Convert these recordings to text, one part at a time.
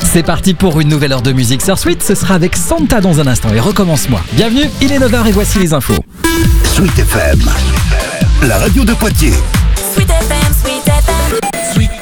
C'est parti pour une nouvelle heure de musique sur Sweet. Ce sera avec Santa dans un instant et recommence-moi. Bienvenue, il est 9h et voici les infos. Sweet FM, la radio de Poitiers. Sweet FM, Sweet FM. Sweet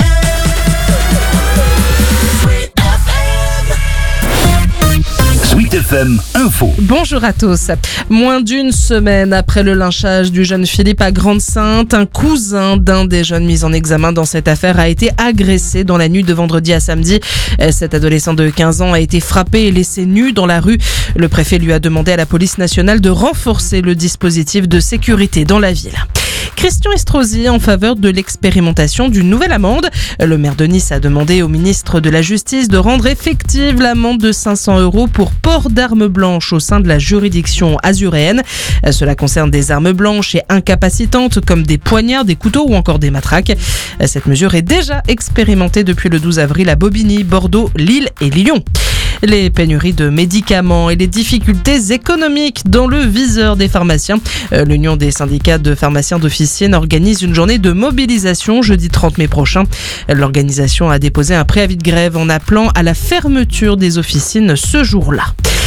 Sweet FM Info. Bonjour à tous. Moins d'une semaine après le lynchage du jeune Philippe à Grande-Synthe, un cousin d'un des jeunes mis en examen dans cette affaire a été agressé dans la nuit de vendredi à samedi. Cet adolescent de 15 ans a été frappé et laissé nu dans la rue. Le préfet lui a demandé à la police nationale de renforcer le dispositif de sécurité dans la ville. Christian Estrosi en faveur de l'expérimentation d'une nouvelle amende. Le maire de Nice a demandé au ministre de la Justice de rendre effective l'amende de 500 € pour port d'armes blanches au sein de la juridiction azuréenne. Cela concerne des armes blanches et incapacitantes comme des poignards, des couteaux ou encore des matraques. Cette mesure est déjà expérimentée depuis le 12 avril à Bobigny, Bordeaux, Lille et Lyon. Les pénuries de médicaments et les difficultés économiques dans le viseur des pharmaciens. L'Union des syndicats de pharmaciens d'officine organise une journée de mobilisation jeudi 30 mai prochain. L'organisation a déposé un préavis de grève en appelant à la fermeture des officines ce jour-là.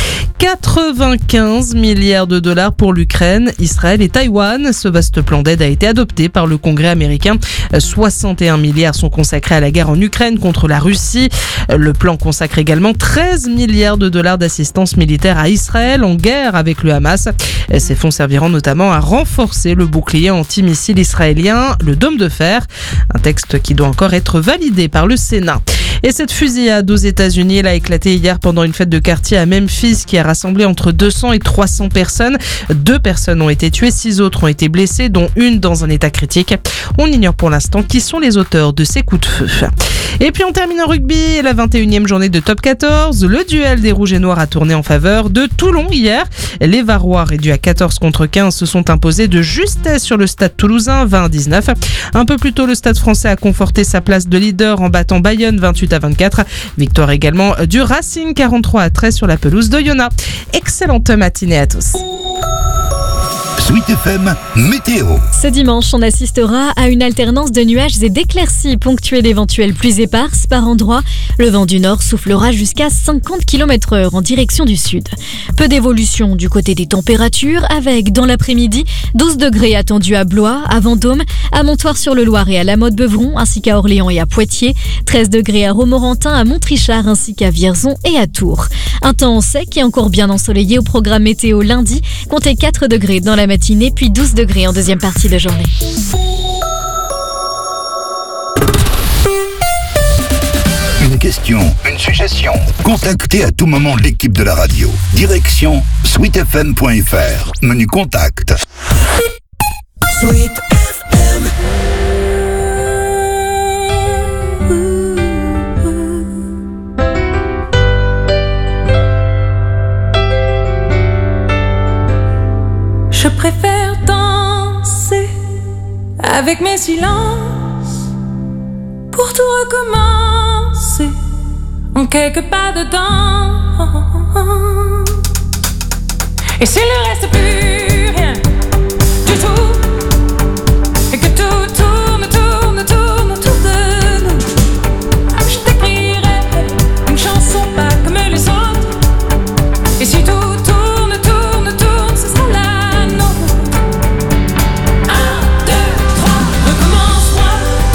95 milliards de dollars pour l'Ukraine, Israël et Taïwan. Ce vaste plan d'aide a été adopté par le Congrès américain. 61 milliards sont consacrés à la guerre en Ukraine contre la Russie. Le plan consacre également 13 milliards de dollars d'assistance militaire à Israël en guerre avec le Hamas. Ces fonds serviront notamment à renforcer le bouclier antimissile israélien, le Dôme de fer. Un texte qui doit encore être validé par le Sénat. Et cette fusillade aux États-Unis, elle a éclaté hier pendant une fête de quartier à Memphis qui a rassemblé entre 200 et 300 personnes. 2 personnes ont été tuées, 6 autres ont été blessées, dont une dans un état critique. On ignore pour l'instant qui sont les auteurs de ces coups de feu. Et puis on termine en rugby, la 21e journée de Top 14. Le duel des Rouges et Noirs a tourné en faveur de Toulon hier. Les Varois, réduits à 14 contre 15, se sont imposés de justesse sur le stade toulousain, 20-19. Un peu plus tôt, le stade français a conforté sa place de leader en battant Bayonne 28-24. Victoire également du Racing 43-13 sur la pelouse d'Oyonnax. Excellente matinée à tous. Sweet FM Météo. Ce dimanche, on assistera à une alternance de nuages et d'éclaircies ponctuées d'éventuelles pluies éparses par endroits. Le vent du nord soufflera jusqu'à 50 km/h en direction du sud. Peu d'évolution du côté des températures avec, dans l'après-midi, 12 degrés attendus à Blois, à Vendôme, à Montoire-sur-le-Loir et à La Motte-Beuvron, ainsi qu'à Orléans et à Poitiers. 13 degrés à Romorantin, à Montrichard, ainsi qu'à Vierzon et à Tours. Un temps sec et encore bien ensoleillé au programme météo lundi. Comptez 4 degrés dans la matinée, puis 12 degrés en deuxième partie de journée. Une question, une suggestion. Contactez à tout moment l'équipe de la radio. Direction sweetfm.fr. Menu contact. Sweet FM. Je préfère danser avec mes silences pour tout recommencer en quelques pas de temps. Et s'il ne reste plus rien du tout et que tout tourne autour de nous, je t'écrirai une chanson pas comme les autres. Et si tout tourne, ce sera la nôtre. 1, 2, 3, recommence-moi.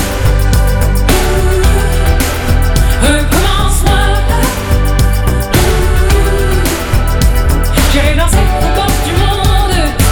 Recommence-moi. J'irai danser au bord du monde.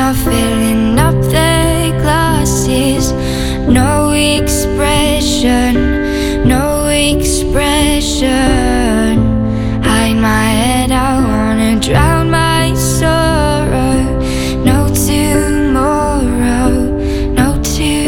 are filling up their glasses. No expression, no expression. Hide my head, I wanna drown my sorrow. No tomorrow, no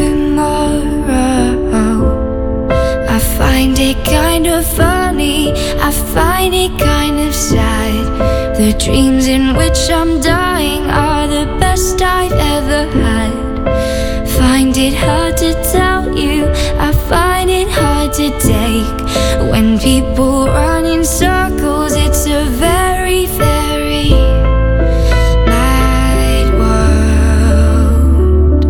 tomorrow. I find it kind of funny, I find it kind of sad. The dreams in which I'm dying are the best I've ever had. Find it hard to tell you, I find it hard to take. When people run in circles, it's a very, very mad world.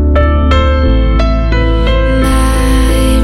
Mad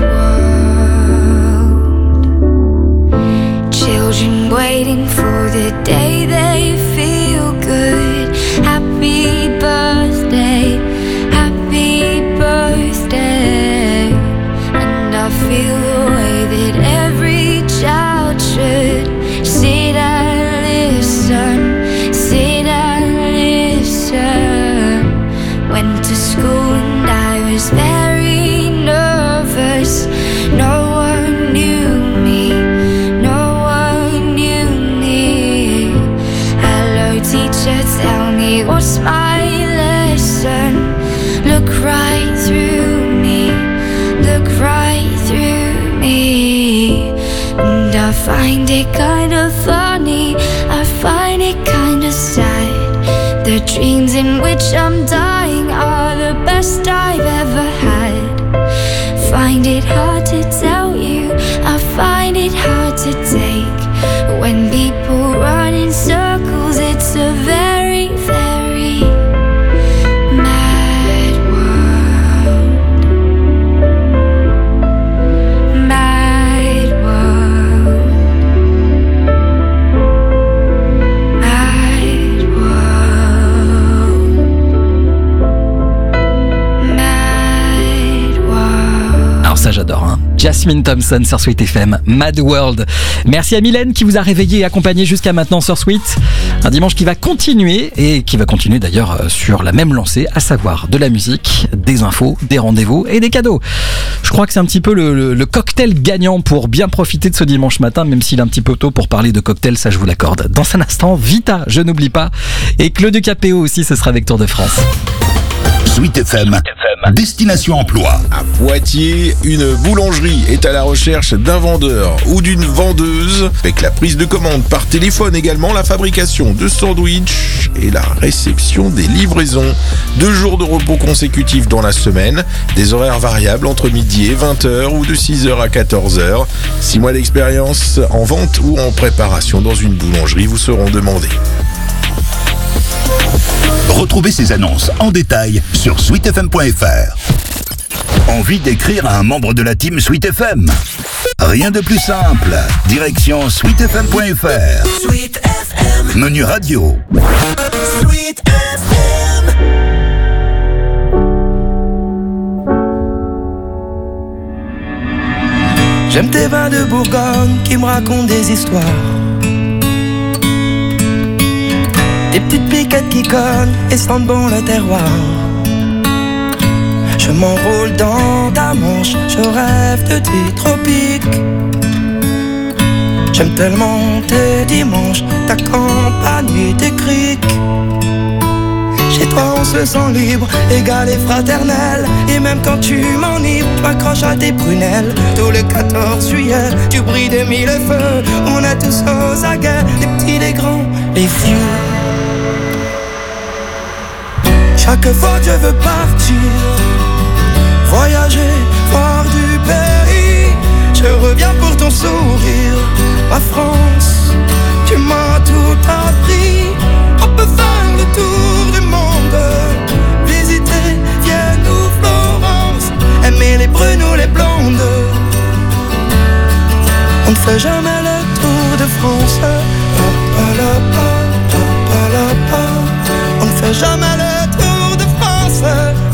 world. Children waiting for the day they feel good. Happy birthday, happy birthday. And I feel the way that every child should. Sit and listen, sit and listen. Went to school and I was very nervous. No one knew me, no one knew me. Hello teacher, tell me what's my lesson. Look right through me, look right through me. And I find it kind of funny, I find it kind of sad. The dreams in which I'm dying are the best I've ever had. Find it hard to tell you, I find it hard to take. When people run in circles, it's a very, very mad world. Mad world. Mad world. Mad world. Alors ça j'adore, hein. Jasmine Thompson sur Sweet FM, Mad World. Merci à Mylène qui vous a réveillé et accompagné jusqu'à maintenant sur Sweet. Un dimanche qui va continuer et qui va continuer d'ailleurs sur la même lancée, à savoir de la musique, des infos, des rendez-vous et des cadeaux. Je crois que c'est un petit peu le cocktail gagnant pour bien profiter de ce dimanche matin, même s'il est un petit peu tôt pour parler de cocktail, ça je vous l'accorde. Dans un instant, Vita, je n'oublie pas, et Claude Capéo aussi, ce sera avec Tour de France. Sweet FM, destination emploi. À Poitiers, une boulangerie est à la recherche d'un vendeur ou d'une vendeuse avec la prise de commande par téléphone, également la fabrication de sandwichs et la réception des livraisons. 2 jours de repos consécutifs dans la semaine, des horaires variables entre midi et 20h ou de 6h à 14h. 6 mois d'expérience en vente ou en préparation dans une boulangerie vous seront demandés. Retrouvez ces annonces en détail sur sweetfm.fr. Envie d'écrire à un membre de la team Sweet FM? Rien de plus simple. Direction sweetfm.fr. Sweet FM. Menu radio. Sweet FM. J'aime tes vins de Bourgogne qui me racontent des histoires. Des petites piquettes qui cognent et sentent bon le terroir. Je m'enroule dans ta manche, je rêve de tes tropiques. J'aime tellement tes dimanches, ta campagne et tes criques. Chez toi on se sent libre, égal et fraternel. Et même quand tu m'enivres, tu m'accroches à tes prunelles. Tout le 14 juillet, tu brilles des 1000 feux. On est tous aux aguets, les petits, les grands, les vieux. Chaque fois que je veux partir, voyager, voir du pays, je reviens pour ton sourire. Ma France, tu m'as tout appris. On peut faire le tour du monde, visiter Vienne ou Florence, aimer les brunes ou les blondes. On ne fait jamais le tour de France. On ne fait jamais le tour de France.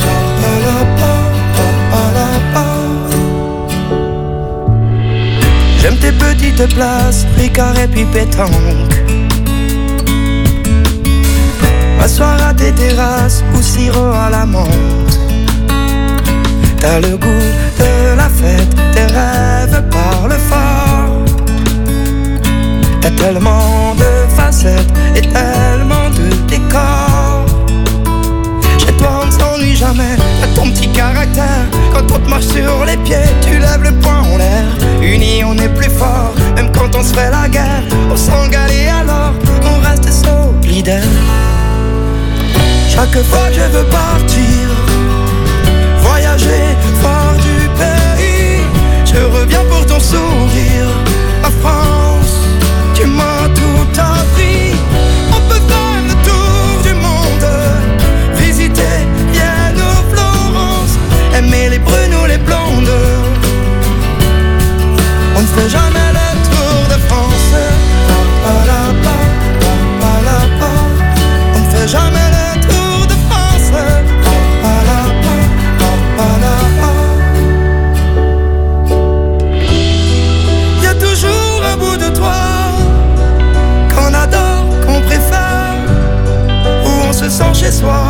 J'aime tes petites places, Ricard et puis pétanque. M'asseoir à tes terrasses ou si sirop à la menthe. T'as le goût de la fête, tes rêves parlent fort. T'as tellement de facettes et tellement de décors. Chez toi on ne s'ennuie jamais, t'as ton petit caractère. Quand on te marche sur les pieds, tu lèves le poing en l'air. Unis on est plus fort, même quand on se fait la guerre. On s'engale et alors on reste solidaire. Chaque fois que je veux partir, voyager fort du pays, je reviens pour ton sourire. La France, tu m'as tout appris. On peut faire le tour du monde, visiter Vienne ou Florence, aimer les brunes ou les blondes. On ne fait jamais le tour de France. On ne fait jamais le tour de France. Y a toujours un bout de toi qu'on adore, qu'on préfère, où on se sent chez soi.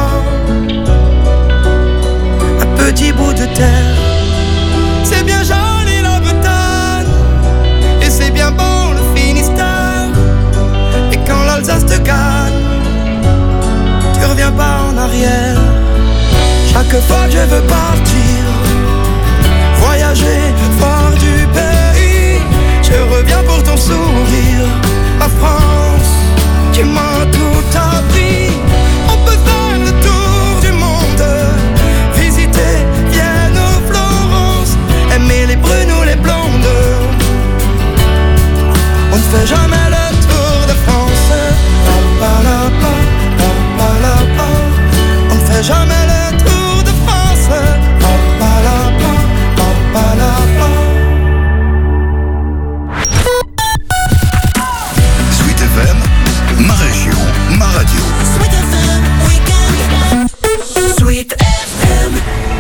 Un petit bout de terre. C'est bien joli la Bretagne, et c'est bien bon le Finistère. Et quand l'Alsace te gagne, tu reviens pas en arrière. Chaque fois que je veux partir, voyager fort du pays, je reviens pour ton sourire. La France, tu m'as tout appris. On peut faire le tour du monde, visiter Vienne ou Florence, aimer les brunes ou les blondes. On ne fait jamais le tour de France. On ne fait jamais le tour de France. Sweet FM, ma région, ma radio. Sweet FM Weekend. Sweet FM.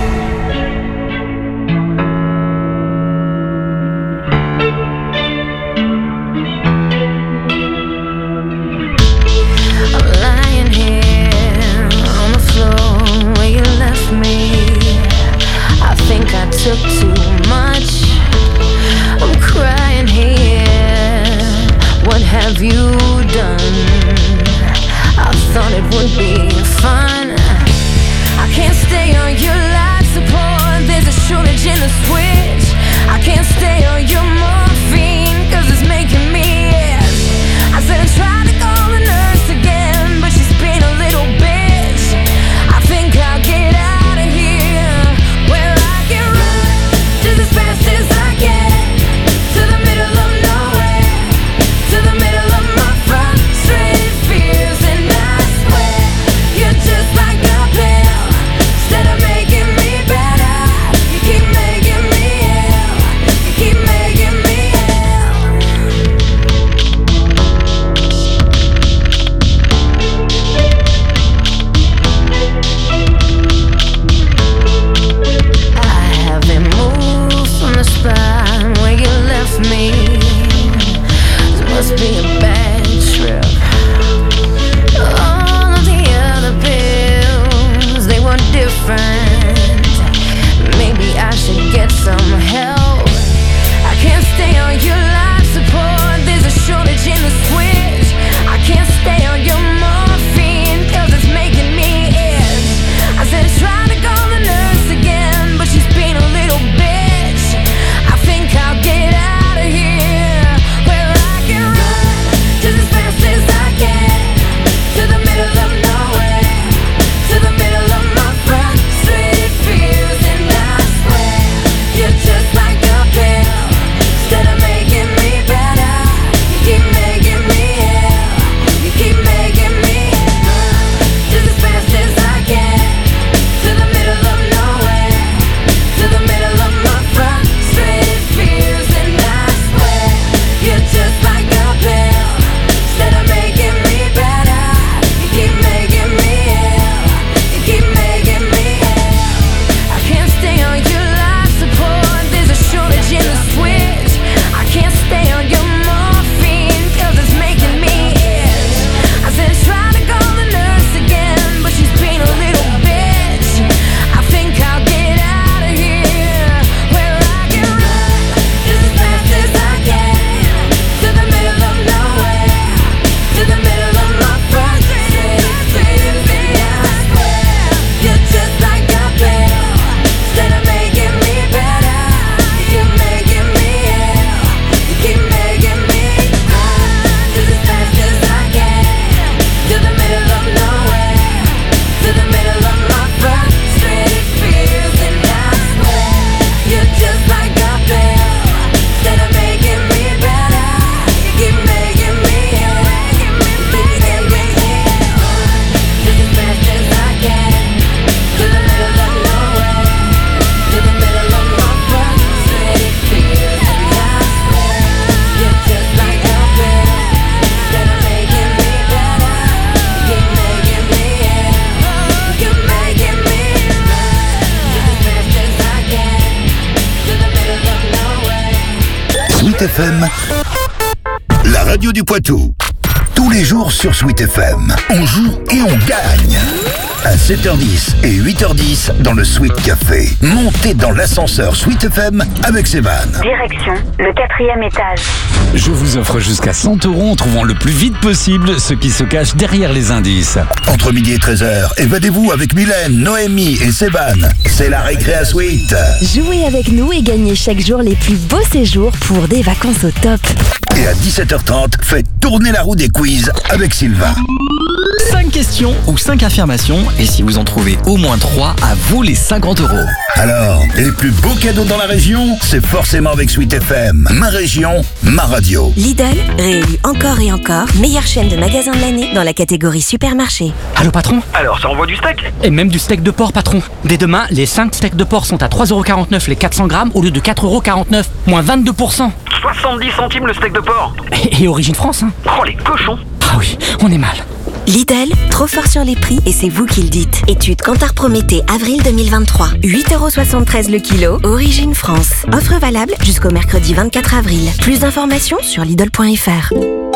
I'm lying here on the floor where you left me. I think I took too much. I'm crying here. What have you done? I thought it would be fun. I can't stay on your life support. There's a shortage in the switch. I can't stay on your morphine, 'cause it's making me itch. I said I tried to call the nurse again, but she's been a little bitch. I think I'll get out of here, where I can run just as fast as I can, to the middle of nowhere, to the middle of my frustrated fears. And I swear, you're just like a pill. Instead of making me better, you keep making me ill. You keep making me ill. Sweet FM, la radio du Poitou. Tous les jours sur Sweet FM, on joue et on gagne. À 7h10 et 8h10 dans le Sweet Café. Montez dans l'ascenseur Sweet FM avec Sévan. Direction le 4e étage. Je vous offre jusqu'à 100 € en trouvant le plus vite possible ce qui se cache derrière les indices. Entre midi et 13h, évadez-vous avec Mylène, Noémie et Sévan. C'est la récré à Sweet. Jouez avec nous et gagnez chaque jour les plus beaux séjours pour des vacances au top. Et à 17h30, faites tourner la roue des quiz avec Sylvain. 5 questions ou 5 affirmations, et si vous en trouvez au moins 3, à vous les 50 €. Alors, les plus beaux cadeaux dans la région, c'est forcément avec Sweet FM. Ma région, ma radio. Lidl, réélu encore et encore, meilleure chaîne de magasins de l'année dans la catégorie supermarché. Allô patron? Alors, ça envoie du steak? Et même du steak de porc patron. Dès demain, les 5 steaks de porc sont à 3,49 € les 400 grammes au lieu de 4,49 €, moins 22%. 70 centimes le steak de porc. Et origine France, hein. Oh, les cochons. Ah oui, on est mal. Lidl, trop fort sur les prix et c'est vous qui le dites. Étude Kantar Prométhée, avril 2023. 8,73 € le kilo, origine France. Offre valable jusqu'au mercredi 24 avril. Plus d'informations sur Lidl.fr.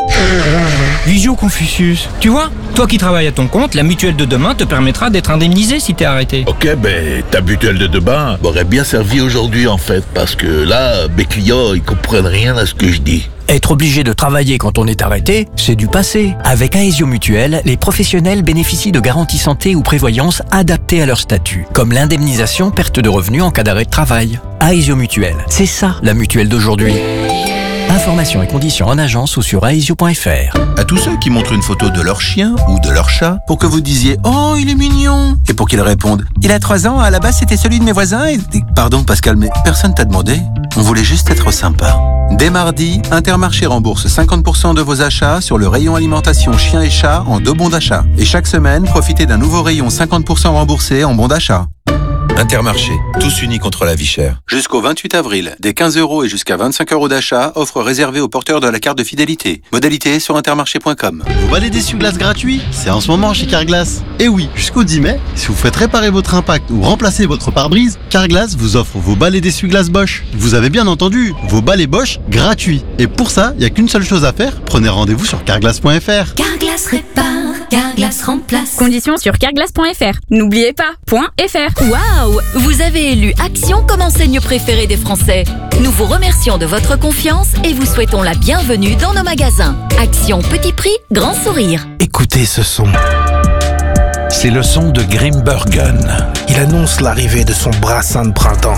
Visio Confucius. Tu vois, toi qui travailles à ton compte, la mutuelle de demain te permettra d'être indemnisé si t'es arrêté. Ok, ben ta mutuelle de demain m'aurait bien servi aujourd'hui en fait, parce que là, mes clients, ils comprennent rien à ce que je dis. Être obligé de travailler quand on est arrêté, c'est du passé. Avec Aesio Mutuelle, les professionnels bénéficient de garanties santé ou prévoyance adaptées à leur statut, comme l'indemnisation perte de revenus en cas d'arrêt de travail. Aesio Mutuelle, c'est ça la mutuelle d'aujourd'hui. Informations et conditions en agence ou sur aesio.fr. À tous ceux qui montrent une photo de leur chien ou de leur chat pour que vous disiez « Oh, il est mignon !» et pour qu'ils répondent « Il a 3 ans, à la base c'était celui de mes voisins et... » Pardon Pascal, mais personne t'a demandé. On voulait juste être sympa. Dès mardi, Intermarché rembourse 50% de vos achats sur le rayon alimentation chien et chat en 2 bons d'achat. Et chaque semaine, profitez d'un nouveau rayon 50% remboursé en bons d'achat. Intermarché, tous unis contre la vie chère. Jusqu'au 28 avril, des 15 € et jusqu'à 25 € d'achat, offre réservée aux porteurs de la carte de fidélité. Modalité sur intermarché.com. Vos balais d'essuie-glace gratuits, c'est en ce moment chez Carglass. Et oui, jusqu'au 10 mai, si vous faites réparer votre impact ou remplacer votre pare-brise, Carglass vous offre vos balais d'essuie-glace Bosch. Vous avez bien entendu, vos balais Bosch gratuits. Et pour ça, il n'y a qu'une seule chose à faire, prenez rendez-vous sur carglass.fr. Carglass répare, Carglass remplace. Conditions sur carglass.fr. N'oubliez pas, .fr. Waouh! Vous avez élu Action comme enseigne préférée des Français. Nous vous remercions de votre confiance et vous souhaitons la bienvenue dans nos magasins. Action petit prix, grand sourire. Écoutez ce son. C'est le son de Grimbergen. Il annonce l'arrivée de son brassin de printemps.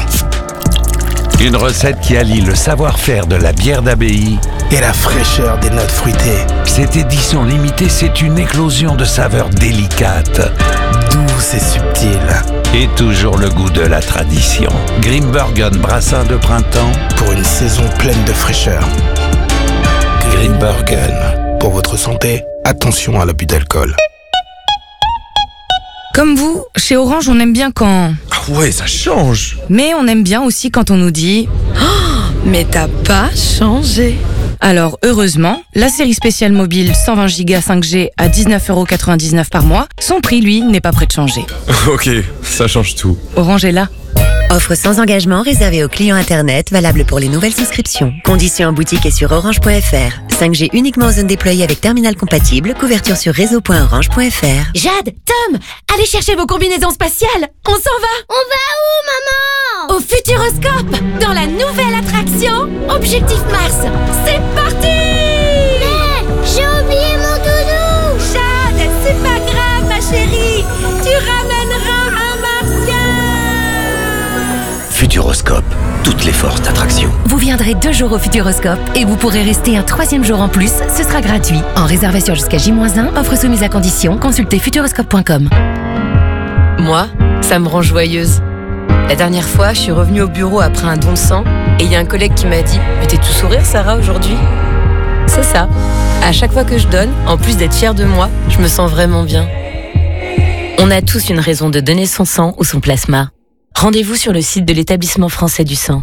Une recette qui allie le savoir-faire de la bière d'abbaye et la fraîcheur des notes fruitées. Cette édition limitée, c'est une éclosion de saveurs délicates, douces et subtiles. Et toujours le goût de la tradition. Grimbergen brassin de printemps pour une saison pleine de fraîcheur. Grimbergen. Pour votre santé, attention à l'abus d'alcool. Comme vous, chez Orange, on aime bien quand... Ah ouais, ça change. Mais on aime bien aussi quand on nous dit... Oh, mais t'as pas changé. Alors, heureusement, la série spéciale mobile 120 Go 5G à 19,99 € par mois, son prix, lui, n'est pas prêt de changer. Ok, ça change tout. Orange est là. Offre sans engagement réservée aux clients Internet, valable pour les nouvelles souscriptions. Conditions en boutique et sur orange.fr. 5G uniquement en zone déployée avec terminal compatible, couverture sur réseau.orange.fr. Jade, Tom, allez chercher vos combinaisons spatiales. On s'en va. On va où, maman? Au Futuroscope, dans la nouvelle attraction Objectif Mars. C'est parti! Mais j'ai oublié mon doudou. Jade, c'est pas grave, ma chérie. Tu ramèneras un martien. Futuroscope, toutes les forces d'attraction. Vous viendrez 2 jours au Futuroscope et vous pourrez rester un 3e jour en plus. Ce sera gratuit. En réservation jusqu'à J-1, offre soumise à condition. Consultez futuroscope.com. Moi, ça me rend joyeuse. La dernière fois, je suis revenue au bureau après un don de sang et il y a un collègue qui m'a dit « Mais t'es tout sourire, Sarah, aujourd'hui ?» C'est ça. À chaque fois que je donne, en plus d'être fière de moi, je me sens vraiment bien. On a tous une raison de donner son sang ou son plasma. Rendez-vous sur le site de l'Établissement français du sang.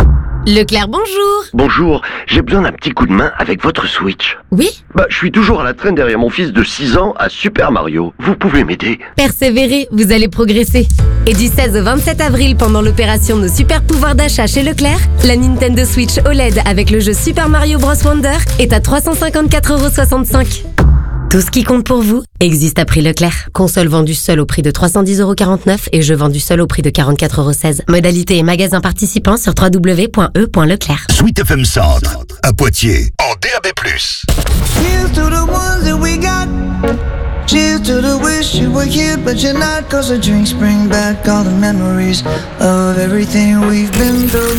Leclerc, bonjour. Bonjour, j'ai besoin d'un petit coup de main avec votre Switch. Oui? Je suis toujours à la traîne derrière mon fils de 6 ans à Super Mario. Vous pouvez m'aider? Persévérez, vous allez progresser. Et du 16 au 27 avril, pendant l'opération Nos super pouvoirs d'achat chez Leclerc, la Nintendo Switch OLED avec le jeu Super Mario Bros Wonder est à 354,65 €. Tout ce qui compte pour vous existe à prix Leclerc. Console vendue seule au prix de 310,49 € et jeu vendu seul au prix de 44,16 €. Modalité et magasin participants sur www.e.leclerc. Sweet FM Centre, à Poitiers, en DAB+. Cheers to the ones that we got. Cheers to the wish you were here but you're not. Cause the drinks bring back all the memories of everything we've been through.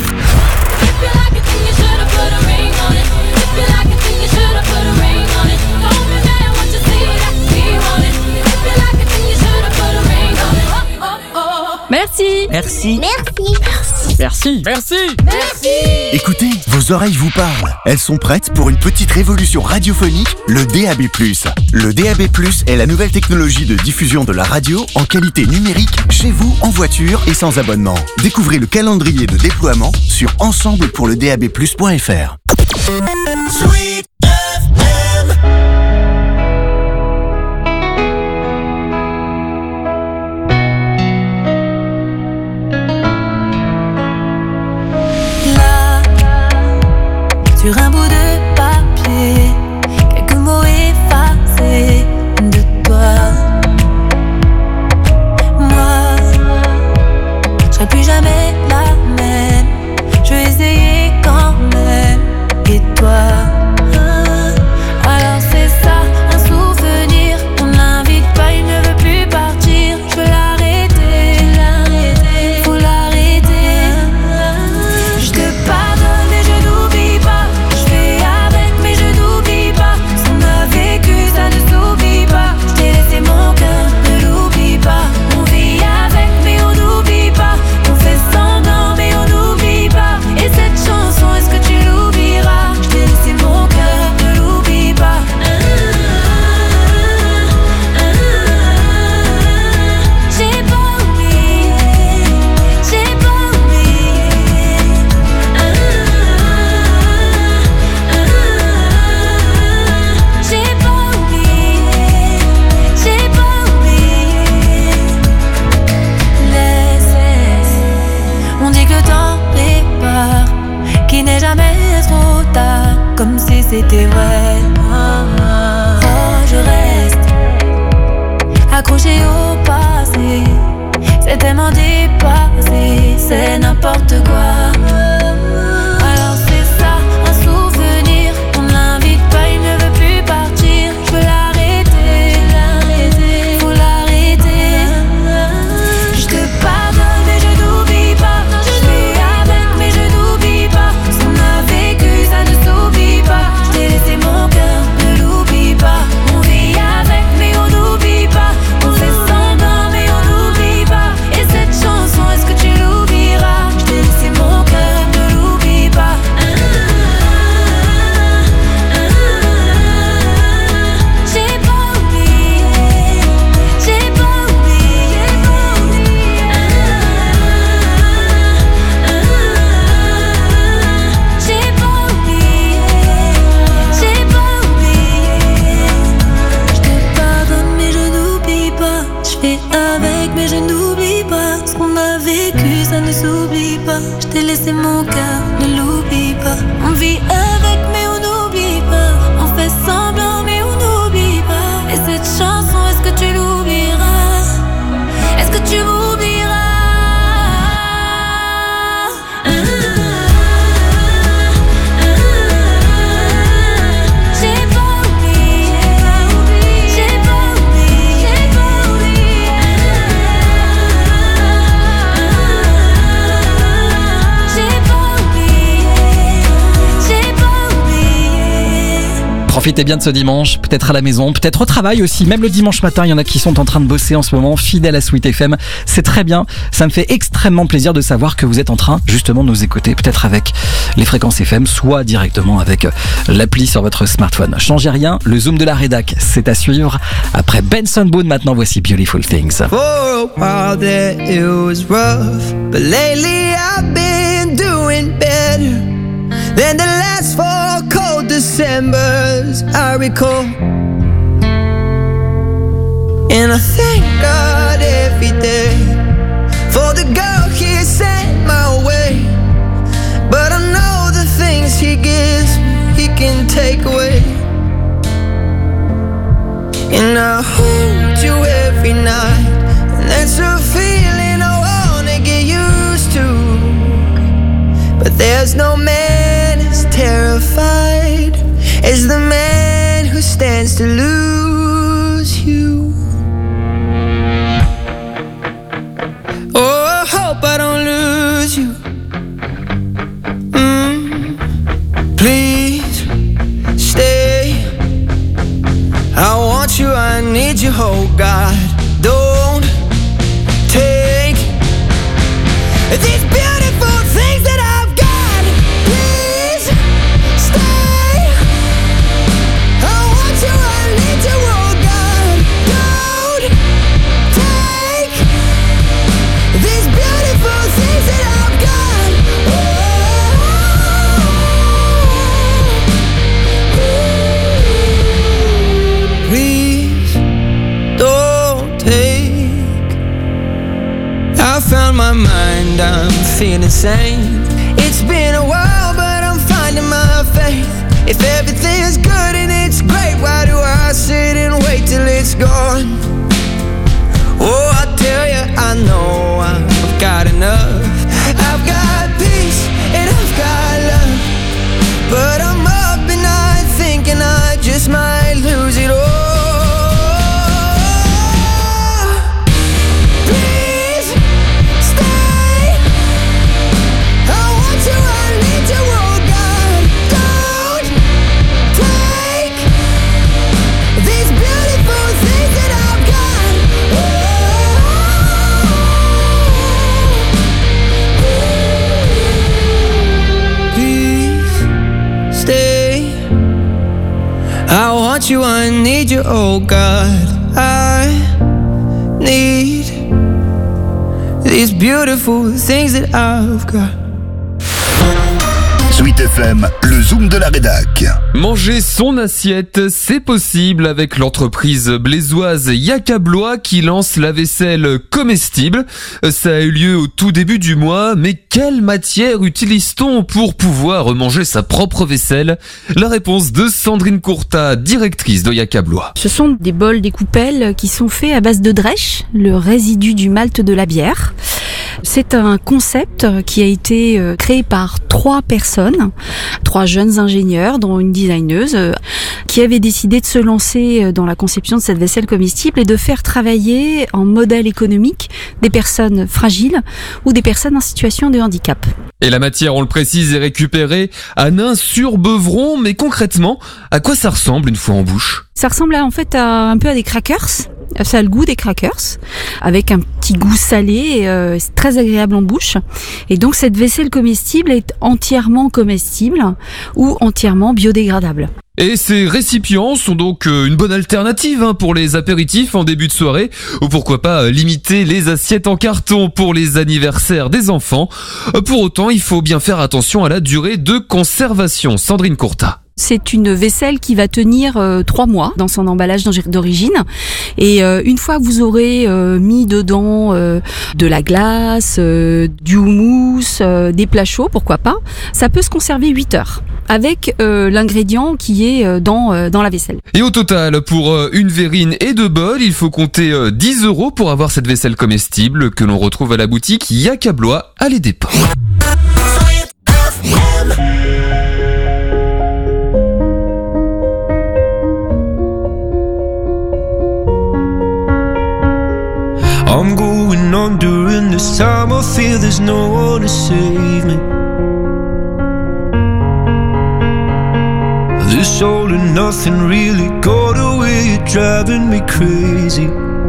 Merci. Merci. Merci. Merci. Écoutez, vos oreilles vous parlent. Elles sont prêtes pour une petite révolution radiophonique, le DAB+. Le DAB+, est la nouvelle technologie de diffusion de la radio en qualité numérique chez vous, en voiture et sans abonnement. Découvrez le calendrier de déploiement sur ensemblepourledab+.fr. Sweet FM. Là, sur un bout de papier, quelques mots effacés de toi. Moi, je serai plus jamais la même. Je vais essayer quand même. Et toi, alors c'est ça, un souvenir. On l'invite pas, il ne veut plus partir. Je veux l'arrêter, faut l'arrêter. Je te pardonne mais je n'oublie pas. Je fais avec mais je n'oublie pas. Ce qu'on a vécu ça ne s'oublie pas. Je t'ai laissé mon cœur, ne l'oublie pas. On vit avec mais on n'oublie pas. On fait semblant mais on n'oublie pas. Et cette chanson, est-ce que tu l'oublieras? Je t'ai laissé mon cœur, ne l'oublie pas. J'ai pas oublié, j'ai pas oublié. J'ai pas oublié, j'ai pas oublié. Laisse, on dit que le temps répare, qu'il n'est jamais trop tard, comme si c'était vrai. Oh, je reste accroché au passé, c'est tellement dépassé, c'est n'importe quoi. Alors c'est ça, un souvenir, on l'invite pas, il ne veut plus partir. Je veux l'arrêter, faut l'arrêter. Je te pardonne mais je n'oublie pas. Je fais avec mais je n'oublie pas. Ce qu'on a vécu ça ne s'oublie pas. Je t'ai laissé mon cœur, ne l'oublie pas. On vit avec mais on n'oublie pas. On fait semblant mais on n'oublie pas. Et cette chanson, est-ce que tu l'oublieras? Je t'ai laissé mon cœur, ne l'oublie pas. J'ai pas oublié, j'ai pas oublié. J'ai pas oublié, j'ai pas oublié. Je te pardonne mais je n'oublie pas. Je fais avec mais je n'oublie pas. Ce qu'on a vécu ça ne s'oublie pas. Je t'ai laissé mon cœur, ne l'oublie pas. On vit avec mais on n'oublie pas. On fait semblant mais on n'oublie pas. Et cette chanson, est-ce que tu l'oublieras? Est-ce que tu m'oublieras? J'ai pas oublié, j'ai pas oublié, j'ai pas oublié. J'ai pas oublié, j'ai pas oublié. Profitez bien de ce dimanche, peut-être à la maison, peut-être au travail aussi. Même le dimanche matin, il y en a qui sont en train de bosser en ce moment, fidèles à Sweet FM. C'est très bien. Ça me fait extrêmement plaisir de savoir que vous êtes en train justement de nous écouter, peut-être avec les fréquences FM, soit directement avec l'appli sur votre smartphone. Changez rien, le zoom de la rédac, c'est à suivre. Après Benson Boone, maintenant voici Beautiful Things. For a while there it was rough, but lately I've been been doing better than the last 4 cold Decembers I recall. And I thank God every day for the girl He sent my way. But I know the things He gives me, He can take away. And I hold you every night, and that's a feeling I wanna get used to. But there's no man as terrified as the man who stands to lose you. Oh, I hope I don't lose you. Please stay. I want you, I need you, oh God. Don't take these beautiful things that I've got. Please stay. I want you, I need you, oh God. Don't take these beautiful things that I've got. Please don't take. I found my mind, I'm feeling sane. It's been a while, but I'm finding my faith. If everything's good and it's great, why do I sit and wait till it's gone? Oh, I tell you, I know I've got enough. I've got peace and I've got love, but I'm up at night thinking I just might lose it all. Please stay. I want you, I need you, oh God. Don't take these beautiful things that I've got. Please stay. I want you, I need you, oh God. I need these beautiful things that I've got. Sweet FM, le zoom de la rédac. Manger son assiette, c'est possible avec l'entreprise blésoise Yacablois qui lance la vaisselle comestible. Ça a eu lieu au tout début du mois, mais quelle matière utilise-t-on pour pouvoir manger sa propre vaisselle? La réponse de Sandrine Courta, directrice de Yacablois. Ce sont des bols, des coupelles qui sont faits à base de drèche, le résidu du malt de la bière. C'est un concept qui a été créé par 3 personnes, 3 jeunes ingénieurs, dont une designeuse, qui avaient décidé de se lancer dans la conception de cette vaisselle comestible et de faire travailler en modèle économique des personnes fragiles ou des personnes en situation de handicap. Et la matière, on le précise, est récupérée à Nain-sur-Beuvron, mais concrètement, à quoi ça ressemble une fois en bouche? Ça ressemble en fait un peu à des crackers. Ça a le goût des crackers, avec un petit goût salé, c'est très agréable en bouche. Et donc cette vaisselle comestible est entièrement comestible ou entièrement biodégradable. Et ces récipients sont donc une bonne alternative pour les apéritifs en début de soirée, ou pourquoi pas limiter les assiettes en carton pour les anniversaires des enfants. Pour autant, il faut bien faire attention à la durée de conservation. Sandrine Courta. C'est une vaisselle qui va tenir 3 mois dans son emballage d'origine. Et une fois que vous aurez mis dedans de la glace, du houmous, des plats chauds, pourquoi pas, ça peut se conserver 8 heures avec l'ingrédient qui est dans la vaisselle. Et au total, pour une verrine et 2 bols, il faut compter 10 € pour avoir cette vaisselle comestible que l'on retrouve à la boutique Yacablois à Les Dépôts. I'm going on during this time. I feel there's no one to save me. This all and nothing really got away, you're driving me crazy.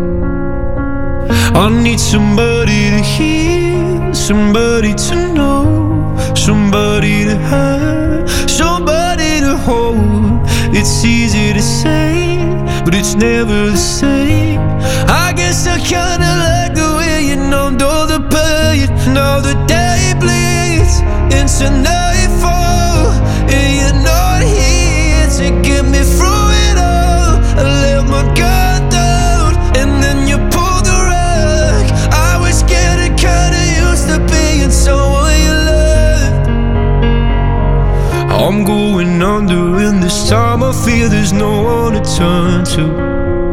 I need somebody to hear, somebody to know, somebody to have, somebody to hold. It's easy to say, but it's never the same. I guess I kinda like the way you numbed all the pain. Now the day bleeds into nightfall, and you're not here to get me through it all. I let my guard down, and then you pulled the rug. I was getting kinda used to being someone you loved. I'm going under, and this time I feel there's no one to turn to.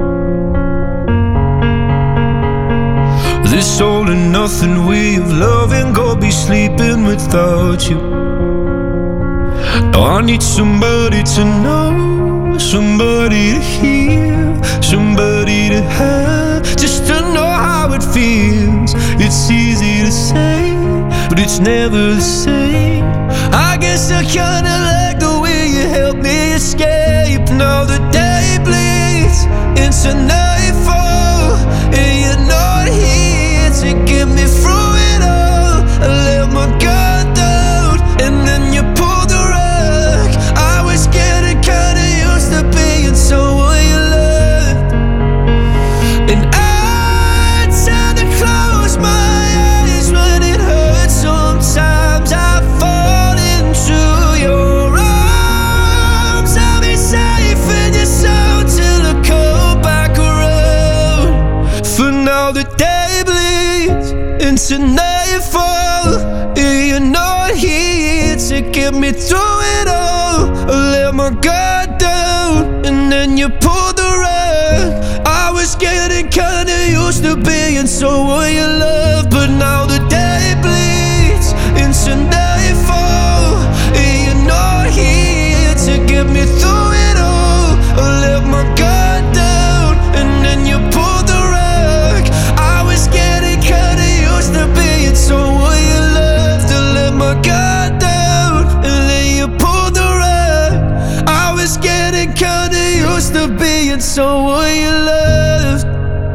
This all and nothing way of loving, go be sleeping without you. Now I need somebody to know, somebody to hear, somebody to have, just to know how it feels. It's easy to say, but it's never the same. I guess I kinda like the way you help me escape. Now the day bleeds into nightfall, and you're not here to get me through it all. I let my guard down, and then you pulled the rug. I was getting kinda used to being someone you loved, and I tend to close my eyes when it hurts. Sometimes I fall into your arms. I'll be safe in your soul till I come back around. For now the day bleeds into nightfall, and you're not here to get me through it all. I let my guard down, and then you pulled the rug. I was getting kinda used to being someone you love, but now the day bleeds into nightfall, and you're not here to get me through it all. I let my guard down, and then you pulled the rug. I was getting kinda used to being someone you loved. To let my guard down, and then you pulled the rug. I was getting kinda used to being someone you loved.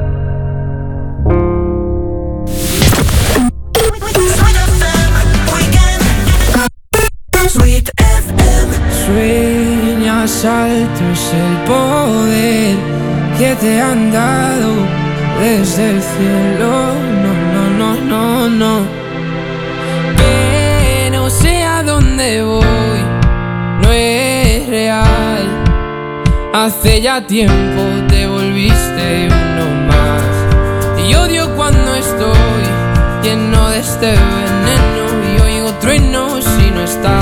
Sweet FM. Sueñas alto es el poder que te han dado desde el cielo. No, no, no, no, no. Pero sé a dónde voy, no es real. Hace ya tiempo te volviste uno más. Y odio cuando estoy lleno de este veneno y oigo truenos si no estás.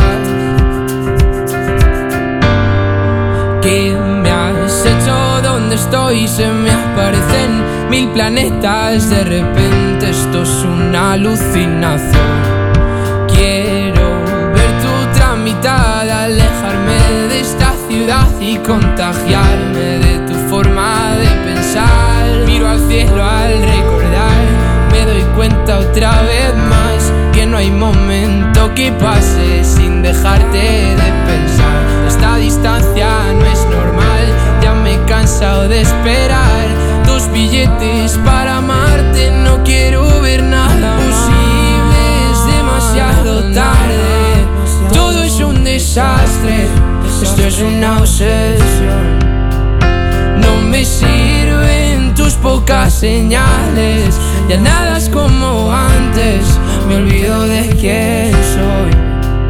¿Qué me has hecho? ¿Dónde estoy? Se me aparecen 1000 planetas. De repente esto es una alucinación. Quiero ver tu tramitada, alejarme de esta ciudad y contagiarme de tu forma de pensar. Miro al cielo al recordar, me doy cuenta otra vez más que no hay momento que pase sin dejarte de pensar. Esta distancia no es normal, ya me he cansado de esperar tus billetes para amarte. No quiero ver nada posible, es demasiado tarde. Todo es un desastre, esto es una obsesión. No me sirven tus pocas señales, ya nada es como antes, me olvido de quién soy.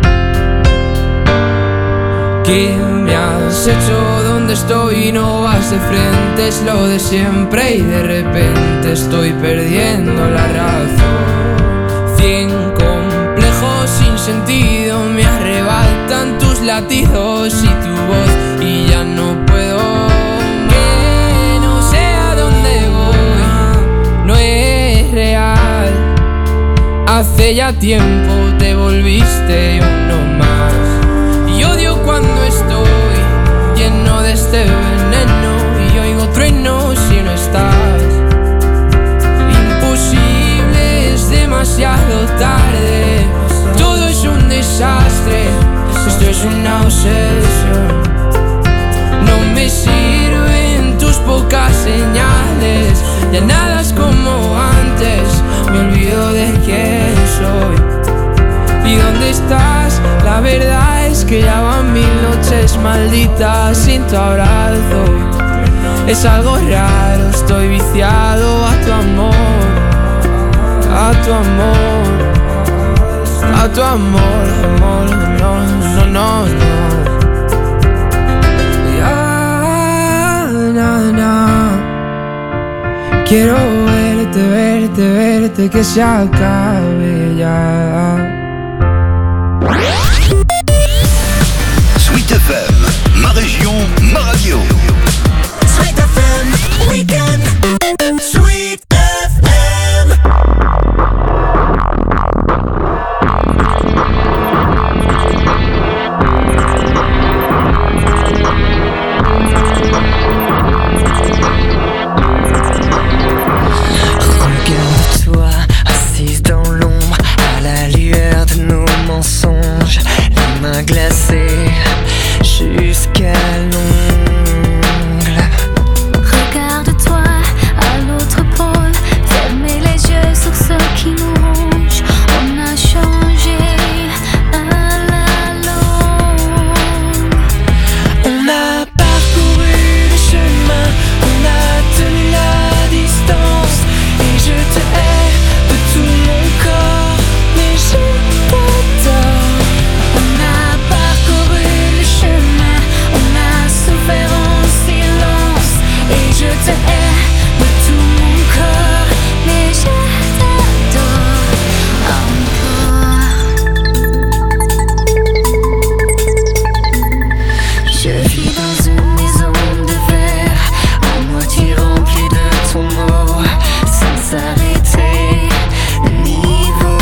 ¿Qué me has hecho? ¿Dónde estoy? No vas de frente, es lo de siempre y de repente estoy perdiendo la razón. 100 complejos sin sentido me arrebatan tus latidos y tu voz y ya no puedo. Que no sé a dónde voy, no es real. Hace ya tiempo te volviste uno más. Y odio cuando estoy lleno de este veneno y oigo truenos si no estás. Imposible, es demasiado tarde. Todo es un desastre, esto es una obsesión. No me sirven tus pocas señales, ya nada es como antes, me olvido de quién soy. ¿Y dónde estás? La verdad es que ya van 1000 noches malditas sin tu abrazo. Es algo raro, estoy viciado a tu amor, a tu amor, a tu amor, amor, no, no, no, no. Na, na. Quiero verte, verte, verte, que se acabe ya. Sweet FM, ma région, ma radio. Sweet FM Weekend. Sweet FM. Regarde-toi, assise dans l'ombre, à la lueur de nos mensonges, les mains glacées jusqu'à l'ongle. Regarde-toi à l'autre pôle, fermez les yeux sur ce qui nous ronge. On a changé à la longue. On a parcouru le chemin, on a tenu la distance. Et je te hais de tout mon corps, mais je t'adore. On a parcouru le chemin, on a souffert en silence. Et je te hais de tout mon corps, mais je t'adore encore. Je vis dans une maison de verre, à moitié remplie de ton mot, sans s'arrêter, le niveau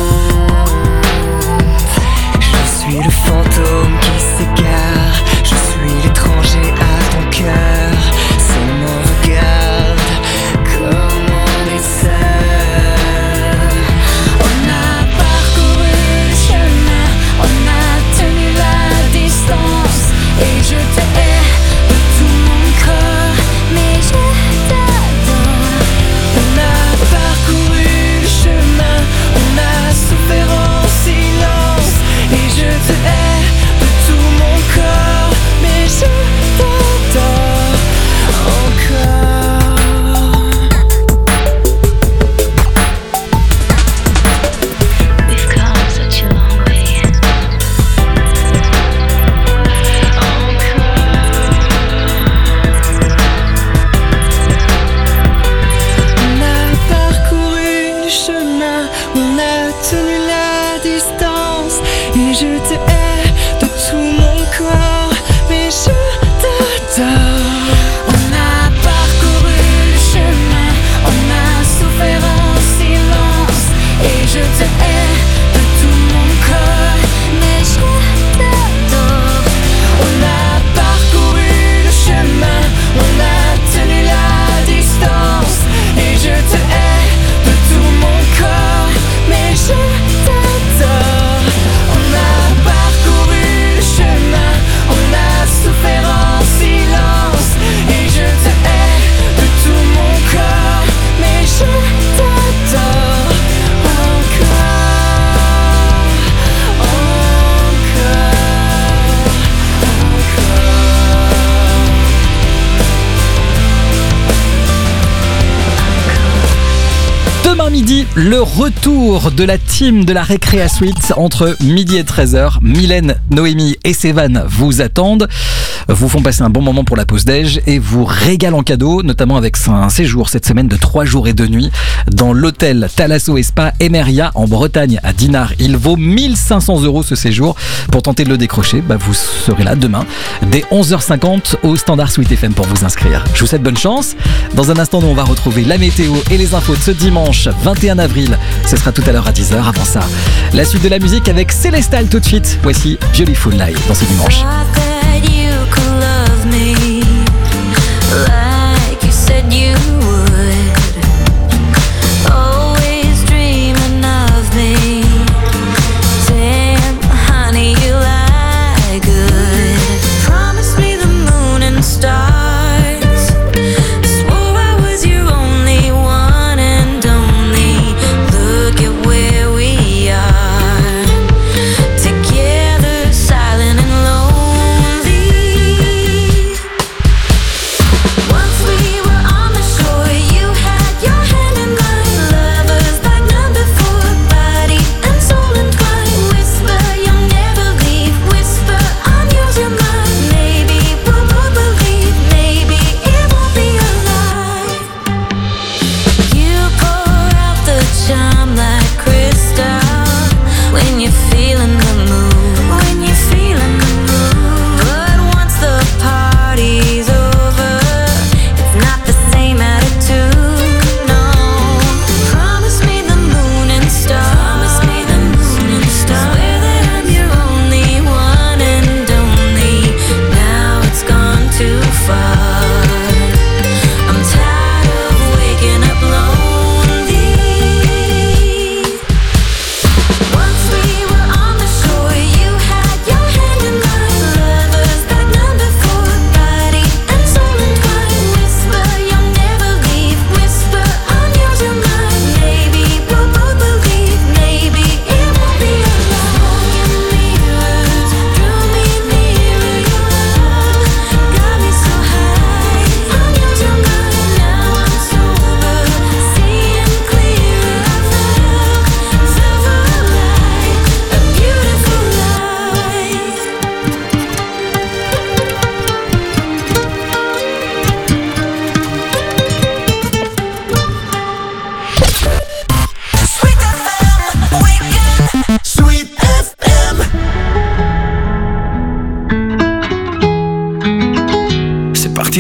monte. Je suis le fantôme qui s'égare, je suis l'étranger à ton cœur. Seulement regarde comme on est seul. On a parcouru le chemin, on a tenu la distance. Et je te hais de tout mon corps, mais je t'adore. On a parcouru le chemin, on a souffert en silence. Et je te hais de tout mon corps, mais je t'adore encore. We've come such a long way. On a parcouru le chemin, on a tenu la distance. Et je te hais de tout mon corps, mais je t'adore. On a parcouru le chemin, on a souffert en silence. Et je te hais de tout mon corps, mais je t'adore. On a parcouru le chemin, on a tenu la distance. Et je te hais de tout mon corps, mais je t'adore. On a parcouru le chemin, on a souffert en silence. Et je te hais de tout mon corps, mais je t'adore encore, Demain midi, le retour de la team de la Récréa Suite entre midi et 13h. Mylène, Noémie et Sévan vous attendent, vous font passer un bon moment pour la pause déj et vous régalent en cadeau, notamment avec un séjour cette semaine de 3 jours et 2 nuits dans l'hôtel Thalasso et Spa Emeria en Bretagne à Dinard. Il vaut 1500 € ce séjour. Pour tenter de le décrocher, vous serez là demain dès 11h50 au Standard Sweet FM pour vous inscrire. Je vous souhaite bonne chance. Dans un instant, on va retrouver la météo et les infos de ce dimanche 21 avril. Ce sera tout à l'heure à 10h. Avant ça, la suite de la musique avec Célestal tout de suite. Voici Beautiful Night dans ce dimanche. Together, silent and lonely.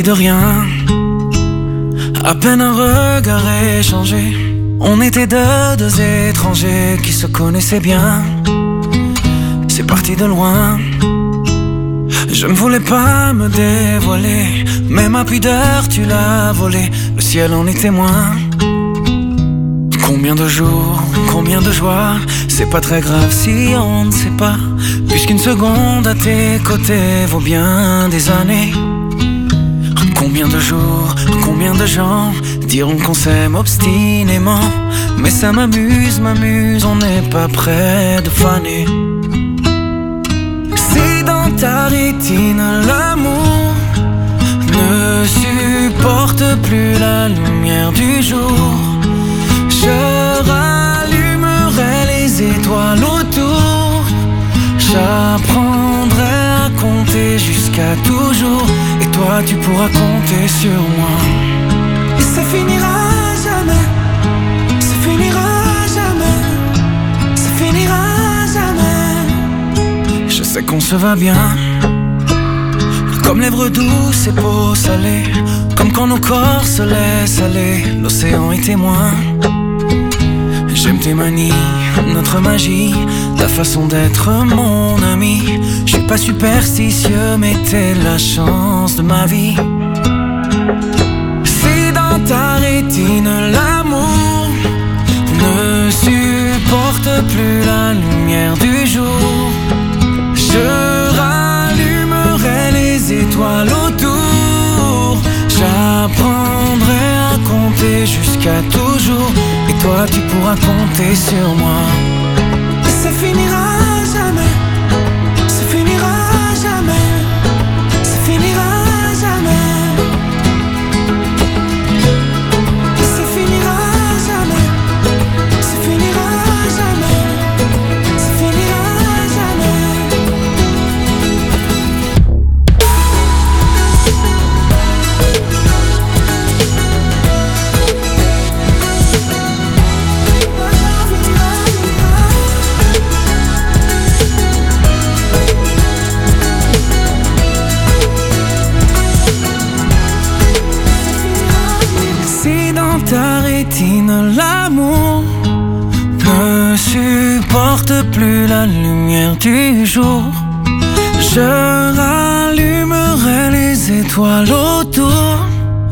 parti de rien, à peine un regard échangé. On était deux étrangers qui se connaissaient bien. C'est parti de loin. Je ne voulais pas me dévoiler, mais ma pudeur tu l'as volée. Le ciel en est témoin. Combien de jours, combien de joies, c'est pas très grave si on ne sait pas, puisqu'une seconde à tes côtés vaut bien des années. Combien de jours, combien de gens diront qu'on s'aime obstinément, mais ça m'amuse, on n'est pas près de faner. Si dans ta rétine l'amour ne supporte plus la lumière du jour, je rallumerai les étoiles autour. J'apprendrai à compter jusqu'à toujours, et toi tu pourras compter sur moi. Et ça finira jamais, ça finira jamais, ça finira jamais. Je sais qu'on se va bien, comme lèvres douces et peau salée, comme quand nos corps se laissent aller, l'océan est témoin. J'aime tes manies, notre magie, ta façon d'être mon ami. Je suis pas superstitieux, mais t'es la chance de ma vie. Si dans ta rétine l'amour ne supporte plus la lumière du jour, je rallumerai les étoiles autour. J'apprendrai à compter jusqu'à toujours, et toi tu pourras compter sur moi. Ça finira jamais, ça finira jamais, ça finira jamais. Ça finira jamais, ça finira jamais, ça finira jamais. Ta rétine, l'amour ne supporte plus la lumière du jour. Je rallumerai les étoiles autour.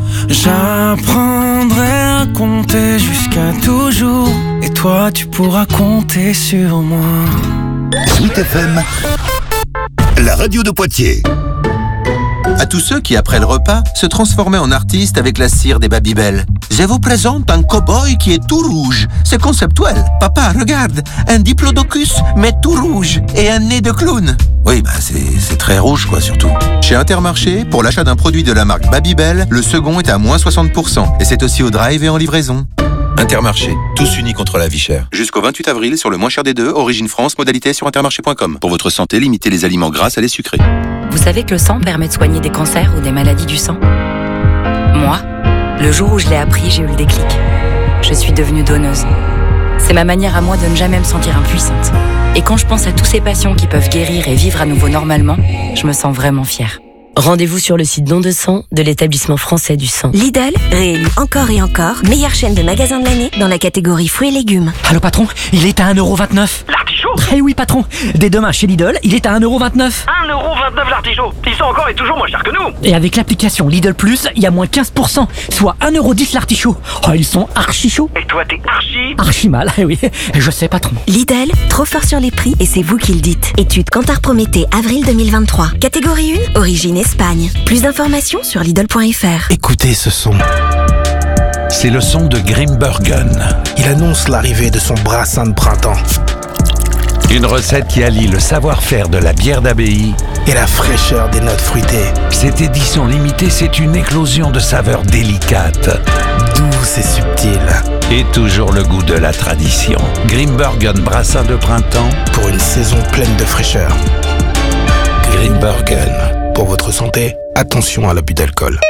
J'apprendrai à compter jusqu'à toujours, et toi tu pourras compter sur moi. Sweet FM, la radio de Poitiers. À tous ceux qui, après le repas, se transformaient en artistes avec la cire des Babybel. Je vous présente un cow-boy qui est tout rouge. C'est conceptuel. Papa, regarde, un diplodocus, mais tout rouge, et un nez de clown. Oui, c'est très rouge, quoi, surtout. Chez Intermarché, pour l'achat d'un produit de la marque Babybel, le second est à moins 60%. Et c'est aussi au drive et en livraison. Intermarché, tous unis contre la vie chère. Jusqu'au 28 avril, sur le moins cher des deux, Origine France, modalité sur intermarché.com. Pour votre santé, limitez les aliments gras à les sucrés. Vous savez que le sang permet de soigner des cancers ou des maladies du sang ? Moi, le jour où je l'ai appris, j'ai eu le déclic. Je suis devenue donneuse. C'est ma manière à moi de ne jamais me sentir impuissante. Et quand je pense à tous ces patients qui peuvent guérir et vivre à nouveau normalement, je me sens vraiment fière. Rendez-vous sur le site Don de sang de l'établissement français du sang. Lidl, réélu encore et encore, meilleure chaîne de magasins de l'année dans la catégorie fruits et légumes. Allô patron, il est à 1,29€. L'artichaut ? Eh oui patron, dès demain chez Lidl, il est à 1,29€. 1,29€ l'artichaut. Ils sont encore et toujours moins chers que nous. Et avec l'application Lidl Plus, il y a moins 15%, soit 1,10€ l'artichaut. Oh, ils sont archi chauds. Et toi t'es archi mal, eh oui, je sais patron. Lidl, trop fort sur les prix et c'est vous qui le dites. Étude Kantar Prométhée, avril 2023. Catégorie 1, origine Espagne. Plus d'informations sur Lidl.fr. Écoutez ce son. C'est le son de Grimbergen. Il annonce l'arrivée de son brassin de printemps. Une recette qui allie le savoir-faire de la bière d'abbaye et la fraîcheur des notes fruitées. Cette édition limitée, c'est une éclosion de saveurs délicates, douces et subtiles. Et toujours le goût de la tradition. Grimbergen brassin de printemps pour une saison pleine de fraîcheur. Grimbergen. Pour votre santé, attention à l'abus d'alcool.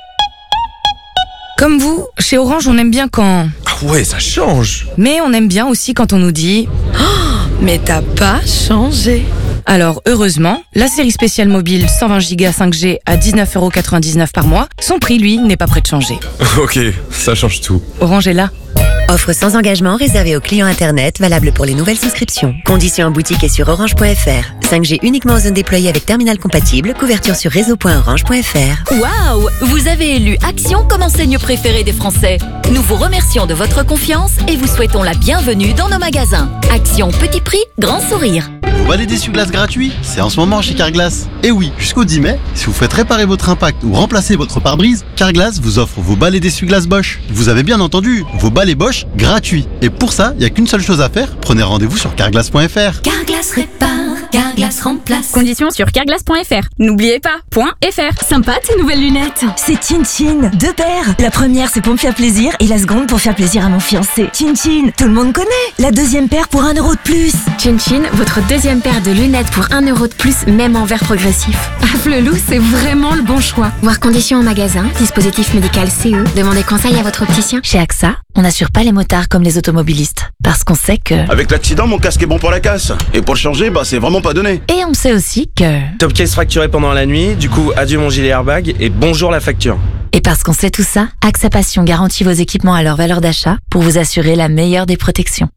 Comme vous, chez Orange, on aime bien quand... Ah ouais, ça change. Mais on aime bien aussi quand on nous dit... Oh, mais t'as pas changé. Alors, heureusement, la série spéciale mobile 120 Go 5G à 19,99€ par mois, son prix, lui, n'est pas prêt de changer. Ok, ça change tout. Orange est là. Offre sans engagement réservée aux clients Internet, valable pour les nouvelles souscriptions. Conditions en boutique et sur orange.fr. 5G uniquement en zone déployée avec terminal compatible, couverture sur réseau.orange.fr. Waouh! Vous avez élu Action comme enseigne préférée des Français. Nous vous remercions de votre confiance et vous souhaitons la bienvenue dans nos magasins. Action petit prix, grand sourire. Vos balais d'essuie-glace gratuits, c'est en ce moment chez Carglass. Et oui, jusqu'au 10 mai, si vous faites réparer votre impact ou remplacer votre pare-brise, Carglass vous offre vos balais d'essuie-glace Bosch. Vous avez bien entendu, vos balais Bosch gratuits. Et pour ça, il n'y a qu'une seule chose à faire, prenez rendez-vous sur carglass.fr. Carglass répare, Carglass remplace. Conditions sur carglass.fr. N'oubliez pas, .fr. Sympa tes nouvelles lunettes. C'est Chin-Chin, 2 paires. La première c'est pour me faire plaisir et la seconde pour faire plaisir à mon fiancé. Chin-Chin, tout le monde connaît. La deuxième paire pour 1€ de plus. Chin-Chin, votre deuxième paire de lunettes pour 1€ de plus, même en verre progressif. Ah, Flelou, c'est vraiment le bon choix. Voir conditions en magasin, dispositif médical CE. Demandez conseil à votre opticien. Chez AXA, on n'assure pas les motards comme les automobilistes. Parce qu'on sait que... Avec l'accident, mon casque est bon pour la casse. Et pour le changer, c'est vraiment pas donné. Et on sait aussi que... Top case fracturé pendant la nuit, du coup, adieu mon gilet airbag et bonjour la facture. Et parce qu'on sait tout ça, AXA Passion garantit vos équipements à leur valeur d'achat pour vous assurer la meilleure des protections.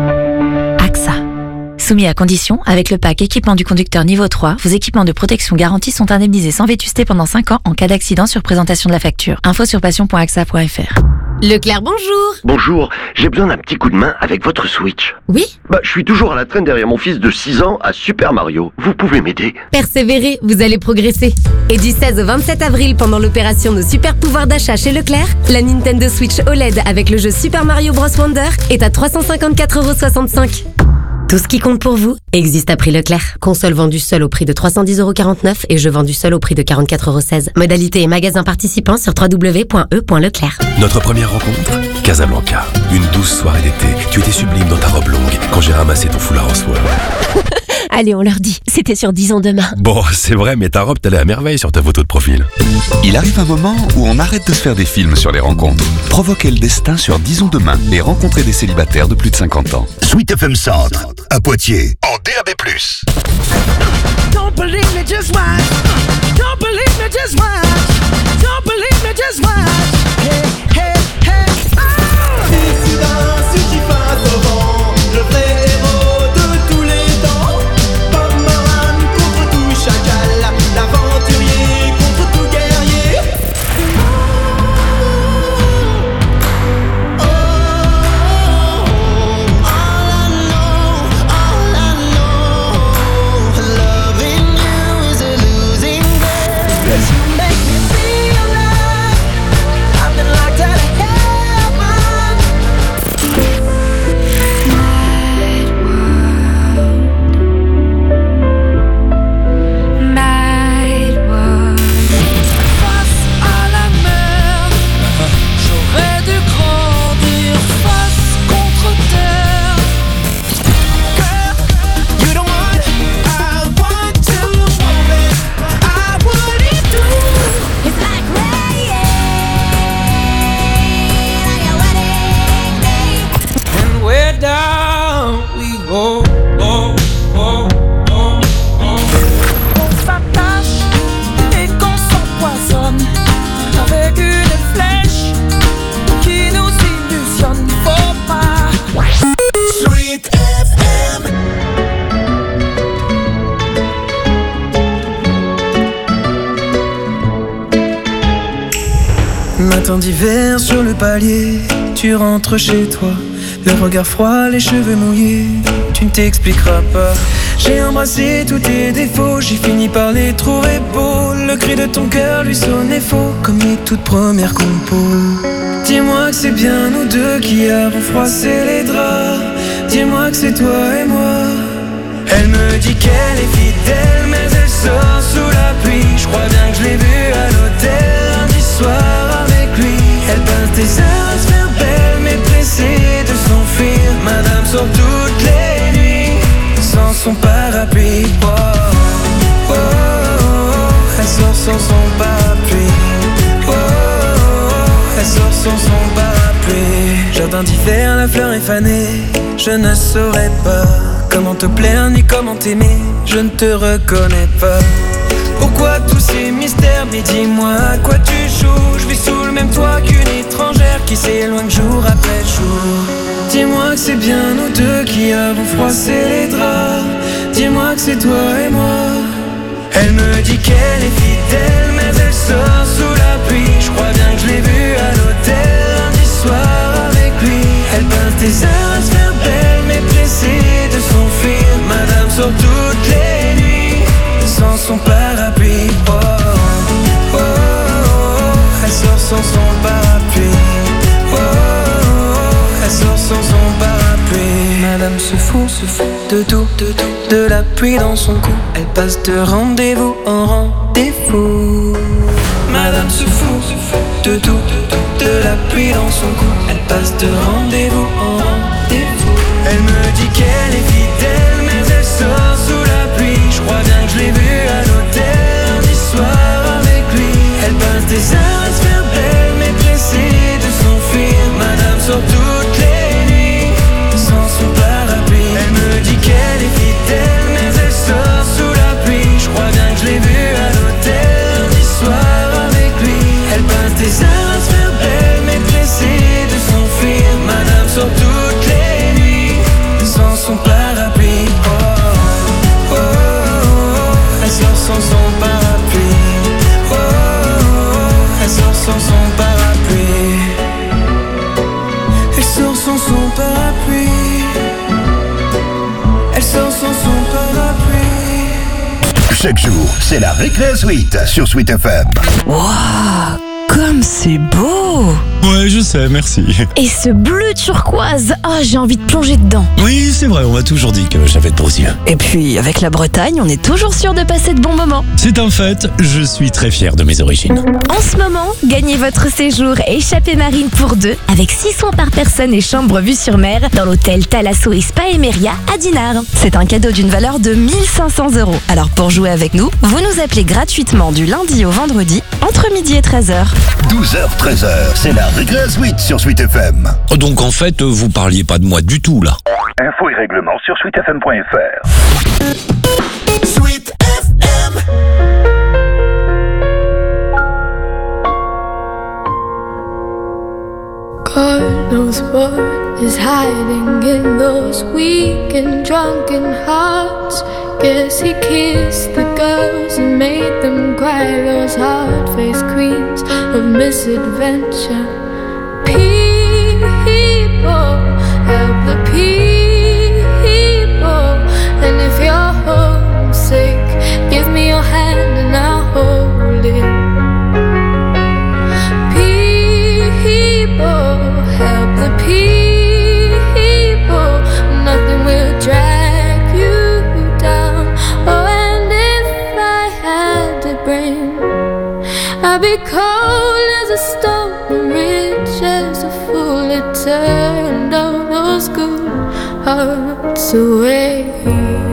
AXA. Soumis à condition, avec le pack équipement du conducteur niveau 3, vos équipements de protection garantis sont indemnisés sans vétusté pendant 5 ans en cas d'accident sur présentation de la facture. Info sur passion.axa.fr. Leclerc, bonjour. Bonjour, j'ai besoin d'un petit coup de main avec votre Switch. Oui? Je suis toujours à la traîne derrière mon fils de 6 ans à Super Mario. Vous pouvez m'aider? Persévérez, vous allez progresser. Et du 16 au 27 avril, pendant l'opération de super pouvoir d'achat chez Leclerc, la Nintendo Switch OLED avec le jeu Super Mario Bros Wonder est à 354,65€. Tout ce qui compte pour vous existe à prix Leclerc. Console vendue seule au prix de 310,49€ et jeu vendu seul au prix de 44,16€. Modalité et magasin participants sur www.e.leclerc. Notre première rencontre, Casablanca. Une douce soirée d'été. Tu étais sublime dans ta robe longue quand j'ai ramassé ton foulard en soie. Allez, on leur dit, c'était sur 10 ans demain. Bon, c'est vrai, mais ta robe t'allait à merveille sur ta photo de profil. Il arrive un moment où on arrête de se faire des films sur les rencontres. Provoquez le destin sur 10 ans demain et rencontrez des célibataires de plus de 50 ans. Sweet FM Centre, à Poitiers, en DAB+. Don't believe me, just watch. Don't believe me, just watch. Don't believe me, just watch. Hey, hey, hey. Oh! Dissident, ce qui passe au vent, le vrai héros de tous les temps. Bomberman contre tout chacal, l'aventurier contre tout guerrier. Matin d'hiver sur le palier, tu rentres chez toi, le regard froid, les cheveux mouillés, tu ne t'expliqueras pas. J'ai embrassé tous tes défauts, j'ai fini par les trouver beaux. Le cri de ton cœur lui sonnait faux, comme les toutes premières compos. Dis-moi que c'est bien nous deux qui avons froissé les draps. Dis-moi que c'est toi et moi. Elle me dit qu'elle est fidèle, mais elle sort sous la pluie. Je crois bien que je l'ai vue à l'hôtel lundi soir avec lui. Elle passe des heures à se faire belle, mais pressée de s'enfuir. Madame sort toutes les nuits sans son parapluie. Oh, oh, oh, oh. Elle sort sans son parapluie. Oh, oh, oh. Elle sort sans son parapluie. Jardin d'hiver, la fleur est fanée. Je ne saurais pas Comment te plaire ni comment t'aimer, je ne te reconnais pas. Pourquoi tous ces mystères, mais dis-moi à quoi tu joues. Je vis sous le même toit qu'une étrangère qui s'éloigne jour après jour. Dis-moi que c'est bien nous deux qui avons froissé les draps. Dis-moi que c'est toi et moi. Elle me dit qu'elle est fidèle, mais elle sort sous la pluie. Je crois bien que je l'ai vue à l'hôtel lundi soir avec lui. Elle peint tes heures à se faire belle, mais pressée de s'enfuir. Madame sort toutes les nuits sans son parapluie. Oh, oh, oh, oh. Elle sort sans son parapluie. Oh, oh, oh. Elle sort sans son parapluie. Madame se fout de tout, de la pluie dans son cou. Elle passe de rendez-vous en rendez-vous. Madame se fout de tout, de la pluie dans son cou. Elle passe de rendez-vous en rendez-vous. Elle me dit qu'elle est fidèle, mais elle sort sous la pluie. Je crois bien que je l'ai vue à l'hôtel lundi soir avec lui. Elle passe des heures à se faire belle, mais pressée de s'enfuir. Madame sort toutes les nuits sans son parapluie. Elle me dit qu'elle est fidèle, mais elle sort sous la pluie. Je crois bien que je l'ai vue à l'hôtel lundi soir avec lui. Elle passe des heures à se faire belle, mais pressée de s'enfuir. Madame sort toutes les nuits sans son parapluie. Oh, oh, oh, oh. Elle sort sans son parapluie. Oh, oh, oh. Elle sort sans son parapluie. Elle sort sans son parapluie. Elle sort sans son parapluie. Chaque jour, c'est la Récré Suite sur Sweet FM. Waouh, comme c'est beau! Ouais, je sais, merci. Et ce bleu turquoise, j'ai envie de plonger dedans. Oui, c'est vrai, on m'a toujours dit que j'avais de beaux yeux. Et puis, avec la Bretagne, on est toujours sûr de passer de bons moments. C'est un fait, je suis très fier de mes origines. En ce moment, gagnez votre séjour Échappée Marine pour deux, avec 6 soins par personne et chambre vue sur mer, dans l'hôtel Thalasso et Spa Emeria à Dinard. C'est un cadeau d'une valeur de 1 500 €. Alors pour jouer avec nous, vous nous appelez gratuitement du lundi au vendredi, entre midi et 13h. 12h, 13h, c'est la Récré Suite sur Sweet FM. Donc en fait, vous parliez pas de moi du tout là. Infos et règlements sur sweetfm.fr. Sweet FM. God knows what is hiding in those weak and drunken hearts. Guess he kissed the girls and made them cry, those hard-faced queens of misadventure. People, help the people. And if you're homesick, give me your hand and I'll hold it. People, help the people. Nothing will drag you down. Oh, and if I had a brain, I'd be cold as a stone and rich as a fool. It turned all those good hearts away.